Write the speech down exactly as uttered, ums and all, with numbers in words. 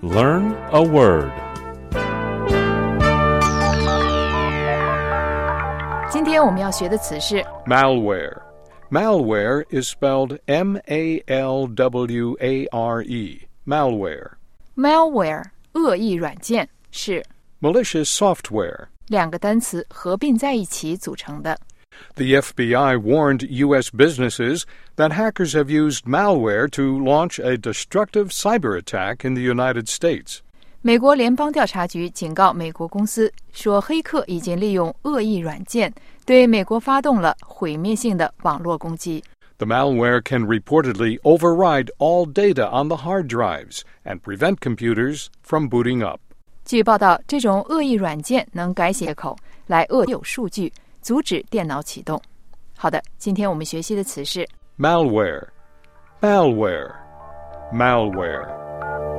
Learn a word. 今天我们要学的词是 Malware. Malware is spelled M A L W A R E. Malware. malware 恶意软件是 Malicious software. 两个单词合并在一起组成的。 The F B I warned U S businesses that hackers have used malware to launch a destructive cyber attack in the United States. 美国联邦调查局警告美国公司说，黑客已经利用恶意软件对美国发动了毁灭性的网络攻击。 The malware can reportedly override all data on the hard drives and prevent computers from booting up. 据报道，这种恶意软件能改写口来恶有数据，阻止电脑启动。好的，今天我们学习的词是 Malware. Malware. Malware.